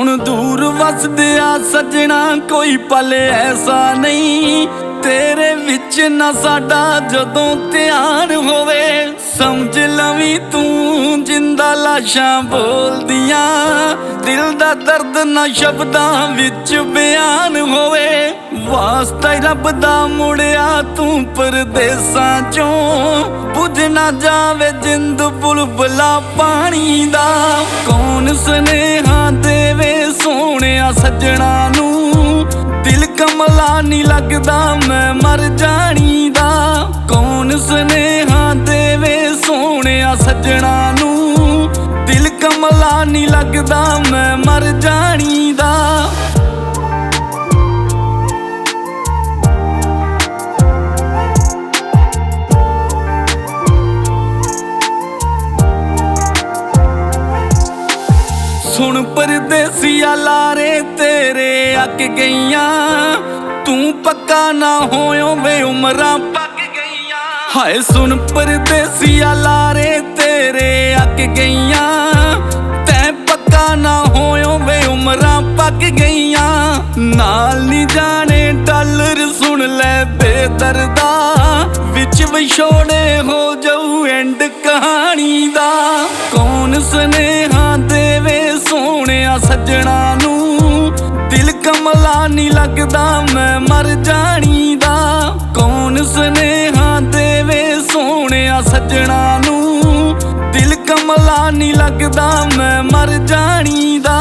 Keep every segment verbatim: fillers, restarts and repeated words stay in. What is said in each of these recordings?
ਹੁਣ ਦੂਰ ਵਸਦਿਆ ਸੱਜਣਾ ਕੋਈ ਪਲ ਐਸਾ ਨਹੀਂ ਤੇਰੇ ਵਿੱਚ ਨਾ ਸਾਡਾ ਜਦੋਂ ਧਿਆਨ ਹੋਵੇ। ਸਮਝ ਲਵੀਂ ਤੂੰ ਜਿੰਦਾ ਲਾਸ਼ਾਂ ਬੋਲਦੀਆਂ, ਦਿਲ ਦਾ ਦਰਦ ਨਾ ਸ਼ਬਦਾਂ ਵਿੱਚ ਬਿਆਨ ਹੋਵੇ। ਵਾਸਤਾ ਰੱਬ ਦਾ ਮੁੜਿਆ ਤੂੰ ਪਰਦੇਸਾਂ ਚੋਂ, ਬੁਝ ਨਾ ਜਾਵੇ ਜਿੰਦ ਬੁਲਬੁਲਾ ਪਾਣੀ ਦਾ। ਕੌਣ ਸੁਨੇਹਾ ਦੇਵੇ ਸੋਹਣਿਆ ਸੱਜਣਾ ਨੂੰ, ਦਿਲ ਕਮਲਾ ਨੀ ਲੱਗਦਾ ਮੈਂ ਮਰ ਜਾਣੀ ਦਾ। ਕੌਣ ਸੁਨੇਹਾ ਦੇਵੇ ਸੋਹਣਿਆ ਸੱਜਣਾ ਨੂੰ, ਦਿਲ ਕਮਲਾ ਨੀ ਲੱਗਦਾ ਮੈਂ ਮਰ ਜਾਣੀ ਦਾ। ਸੁਣ ਪਰਦੇਸੀਆ ਲਾਰੇ ਤੇਰੇ ਅੱਕ ਗਈਆਂ, ਤੂੰ ਪੱਕਾ ਨਾ ਹੋਇਓ ਵੇ ਉਮਰਾਂ ਪੱਕ ਗਈਆਂ। ਹਾਏ ਸੁਣ ਪਰਦੇਸੀਆ ਲਾਰੇ ਤੇਰੇ ਅੱਕ ਗਈਆਂ, ਤੈਂ ਪੱਕਾ ਨਾ ਹੋਇਓ ਵੇ ਉਮਰਾਂ ਪੱਕ ਗਈਆਂ। ਨਾਲ ਨੀ ਜਾਣੇ ਡਾਲਰ ਸੁਣ ਲੈ ਬੇਦਰਦਾ, ਵਿੱਚ ਵਿਛੋੜੇ ਹੋ ਜਾਊ ਐਂਡ ਕਹਾਣੀ ਦਾ। ਕੌਣ ਸੁਨੇਹਾ ਦੇਵੇ ਸੋਹਣਿਆ ਸੱਜਣਾ ਨੂੰ, ਦਿਲ ਕਮਲਾ ਨੀ ਲੱਗਦਾ ਮੈਂ ਮਰ ਜਾਣੀ ਦਾ। ਕੌਣ ਸੁਨੇਹਾ ਦੇਵੇ ਸੋਹਣਿਆ ਸੱਜਣਾ ਨੂੰ, ਦਿਲ ਕਮਲਾ ਨੀ ਲੱਗਦਾ ਮੈਂ ਮਰ ਜਾਣੀ ਦਾ।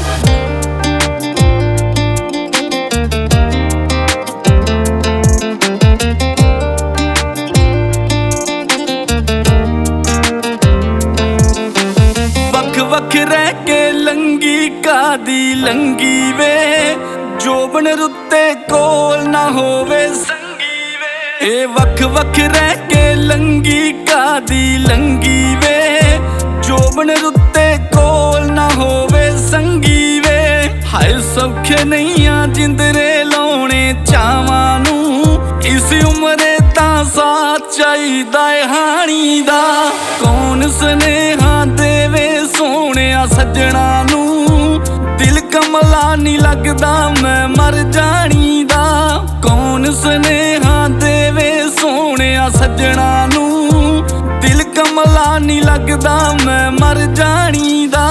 ਵੱਖ ਰਹਿ ਕੇ ਲੰਗੀ ਕਾਦੀ ਲੰਗੀ ਵੇ, ਜੋਬਨ ਰੁੱਤੇ ਕੋਲ ਨਾ ਹੋਵੇ ਸੰਗੀ ਵੇ। ਇਹ ਵੱਖ ਵੱਖ ਰਹਿ ਕੇ ਲੰਗੀ ਕਾਦੀ ਲੰਗੀ ਵੇ, ਜੋਬਨ ਰੁੱਤੇ ਕੋਲ ਨਾ ਹੋਵੇ ਸੰਗੀ ਵੇ। ਹਾਏ ਸੌਖੇ ਨਹੀਂ ਆ ਜਿੰਦਰੇ ਲਾਉਣੇ ਚਾਵਾਂ ਨੂੰ, ਇਸ ਉਮਰੇ ਤਾਂ ਸਾਥ ਚਾਹੀਦਾ ਏ ਹਾਣੀ ਦਾ। ਕੌਣ ਸੁਨੇਹਾ ਦੇਵੇ ਸੋਹਣਿਆ ਸੱਜਣਾ ਨੂੰ, ਦਿਲ ਕਮਲਾ ਨੀ ਲੱਗਦਾ ਮੈਂ ਮਰ ਜਾਣੀ ਦਾ। ਕੌਣ ਸੁਨੇਹਾ ਦੇਵੇ ਸੋਹਣਿਆ ਸੱਜਣਾ ਨੂੰ, ਦਿਲ ਕਮਲਾ ਨੀ ਲੱਗਦਾ ਮੈਂ ਮਰ ਜਾਣੀ ਦਾ।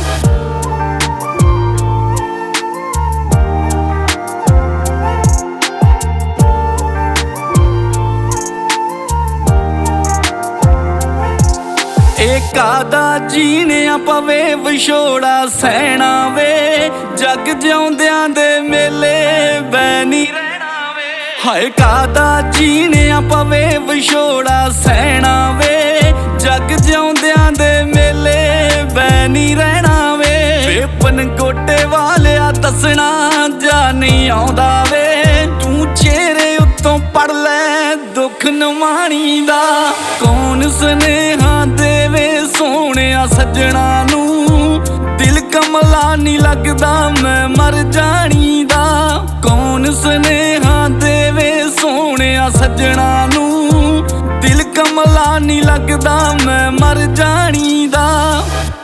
ਇਹ ਕਾਦਾ ਜੀਣਿਆ ਪਵੇ ਵਿਛੋੜਾ ਸਹਿਣਾ ਵੇ, ਜਗ ਜਿਉਂਦਿਆਂ ਦੇ ਮੇਲੇ ਬੈ ਨੀ ਰਹਿਣਾ ਵੇ। ਹਾਏ ਕਾਦਾ ਜੀਣਿਆ ਪਵੇ ਵਿਛੋੜਾ ਸਹਿਣਾ ਵੇ, ਜਗ ਜਿਉਂਦਿਆਂ ਦੇ ਮੇਲੇ ਬੈ ਨੀ ਰਹਿਣਾ ਵੇ। ਵੇਪਨ ਗੋਟੇ ਵਾਲਿਆ ਦੱਸਣਾ ਜਾ ਨਹੀਂ ਆਉਂਦਾ ਵੇ, ਤੂੰ ਚਿਹਰੇ ਉੱਤੋਂ ਪੜ ਲੈ ਦੁੱਖ ਨਿਮਾਣੀ ਦਾ। ਕੌਣ ਸੁਨੇਹਾ ਦੇਵੇ ਸੋਹਣਿਆ ਸੱਜਣਾ ਨੂੰ, ਦਿਲ ਕਮਲਾ ਨੀ ਲੱਗਦਾ ਮੈਂ ਮਰ ਜਾਣੀ ਦਾ। ਕੌਣ ਸੁਨੇਹਾ ਦੇਵੇ ਸੋਹਣਿਆ ਸੱਜਣਾ ਨੂੰ, ਦਿਲ ਕਮਲਾ ਨੀ ਲੱਗਦਾ ਮੈਂ ਮਰ ਜਾਣੀ ਦਾ।